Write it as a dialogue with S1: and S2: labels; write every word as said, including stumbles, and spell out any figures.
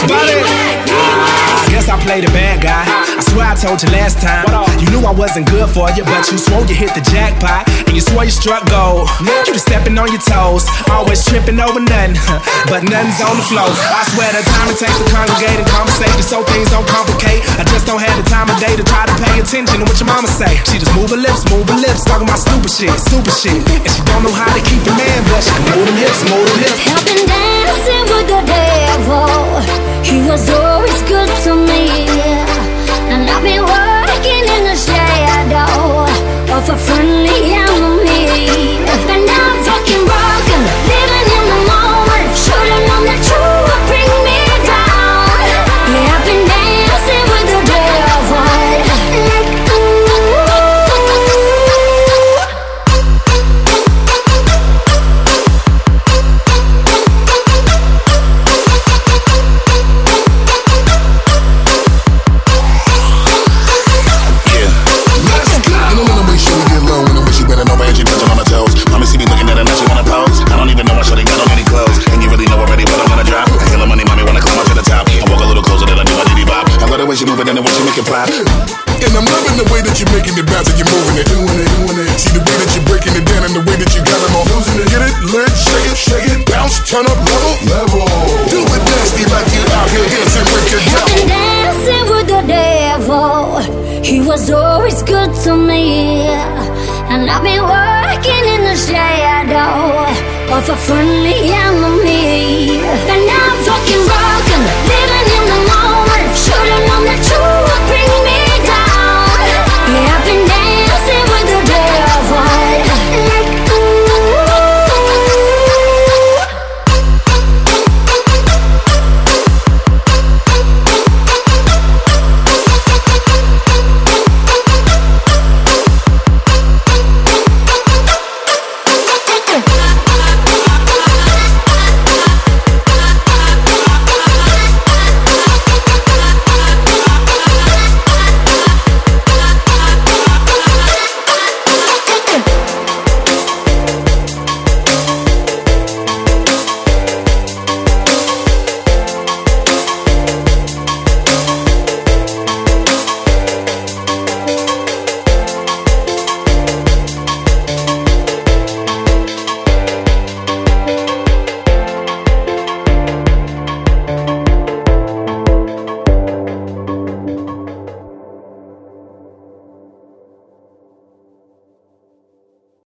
S1: Buddy. I guess I played a bad guy. I swear I told you last time. You knew I wasn't good for you, but you swore you hit the jackpot. And you swore you struck gold. You was stepping on your toes, always tripping over nothing. But nothing's on the floor. I swear the time it takes to congregate and conversate just so things don't complicate. I just don't have the time of day to try to pay attention to what your mama say. She just move her lips, move her lips, talking about stupid shit, stupid shit. And she don't know how to keep the man, but she can move them hips, move them hips.
S2: I've been dancing with the devil. He was always good to me. And I've been working in the shadow of a friendly enemy. And now I'm fucking broken, living in the moment. Should've known that you would bring me down. Yeah, I've been dancing with the devil. Like,
S3: she moving and the way she make it pop. And I'm loving the way that you're making it bounce and you're moving it, doing it, doing it. See the way that you're breaking it down and the way that you got them all losing it. Get it, lit, shake it, shake it, bounce, turn up, level, level. Do it nasty like you out here dancing with your devil.
S2: Dancing with the devil. He was always good to me. And I've been working in the shadow of a friendly enemy. And now I'm fucking broken, living in the moment. Should've known that you would bring me